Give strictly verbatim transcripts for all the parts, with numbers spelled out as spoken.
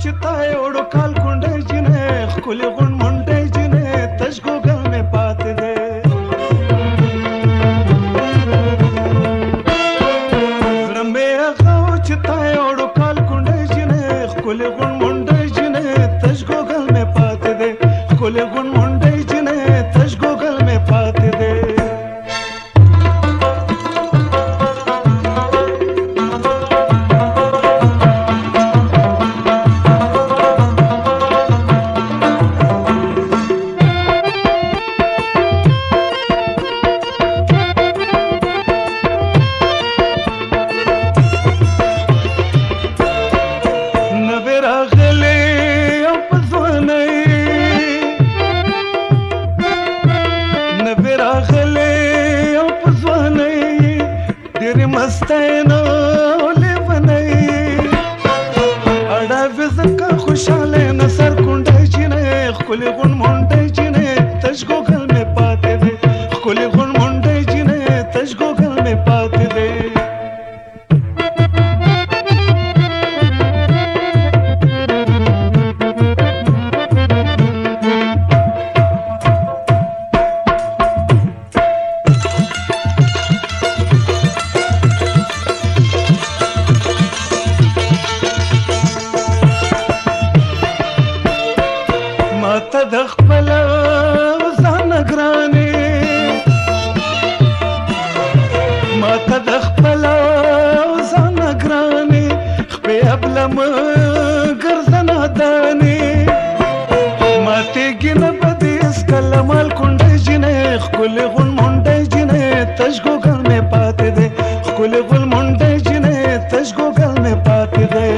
چې تا یوړو کال کونډې جنې ښکلې غون منډې جنې تش ګوګل مې پاتې دی زړه مې هغه و چې تا یوړو کال کونډې جنې ښکلې غون منډې جنې تش ګوګل مې پاتې دی ښکلې غون منډې جنې تش ګوګل مې پاتې دی مستانه ولونی اړه وزکه خوشاله نصر کونډه جنې ښکلې غون منډه جنې تش ګوګل مې پاتې دی ښکلې غون منډه جنې تش ګوګل مې پاتې دی ماته د خپل ځان ګرانې ماته د خپل ځان ګرانې خپې ابلم ګرځنه دانې ماته ګنه بدې اسکله مال کونډې جنې ښکلې غون منډې جنې تش ګوګل مې پاتې دی ښکلې غون منډې جنې تش ګوګل مې پاتې دی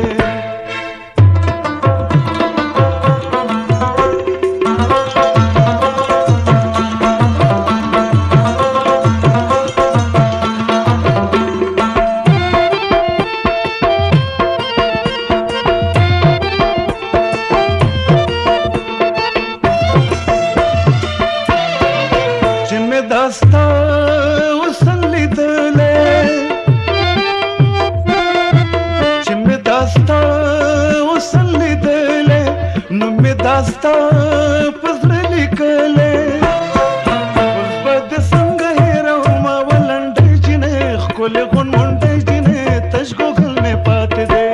داستا وصل لیدلې چې مې داستا وصل لیدلې نو مې داستا په زړه لیکلې اوس به د څنګه هېرومه ولنډې جنې ښکلې غون منډې جنې تش ګوګل مې پاتې دی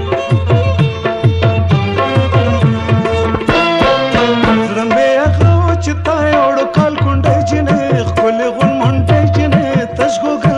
زړه مې هغه و چې تا یوړو کال کونډې جنې ښکلې غون منډې جنې تش ګوګل